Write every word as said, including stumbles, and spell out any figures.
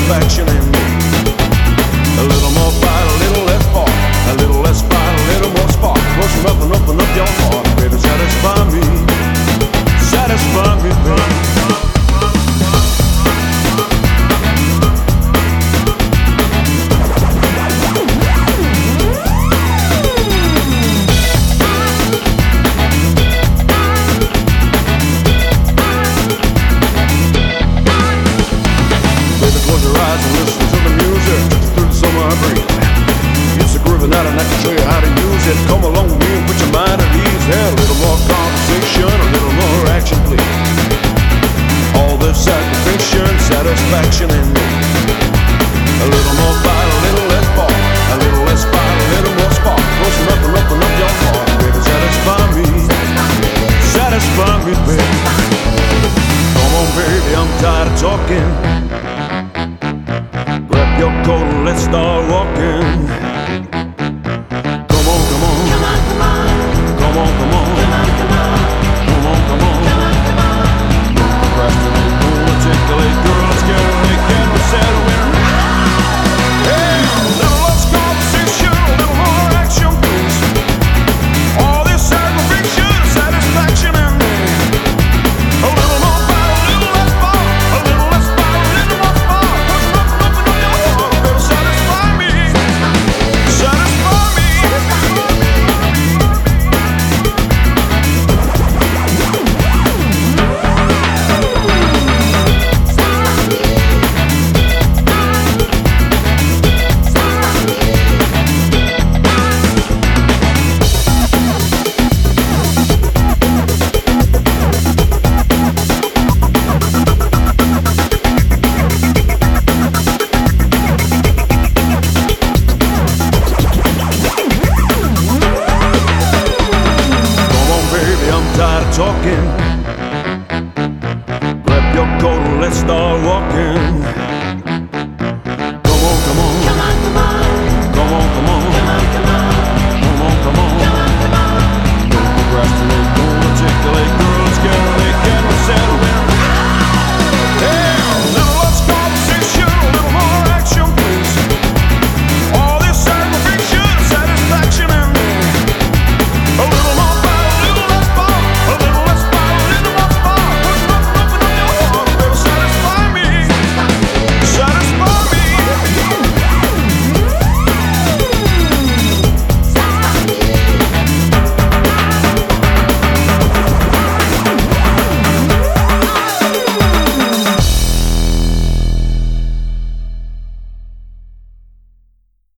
satisfaction in me. A little more fight, a little less spark. A little less fight, a little more spark. Close enough and open up your heart, baby, satisfy me. Satisfy me, baby. And I can show you how to use it. Come along with me and put your mind at ease. Yeah, a little more conversation, a little more action, please. All this satisfaction, satisfaction in me. A little more fight, a little less spark. A little less fight, a little more spark. Close enough and open up your heart, baby, satisfy me. Satisfy me, baby. Come on, baby, I'm tired of talking. Grab your coat and let's start walking. Talking. Grab your coat and let's start walking.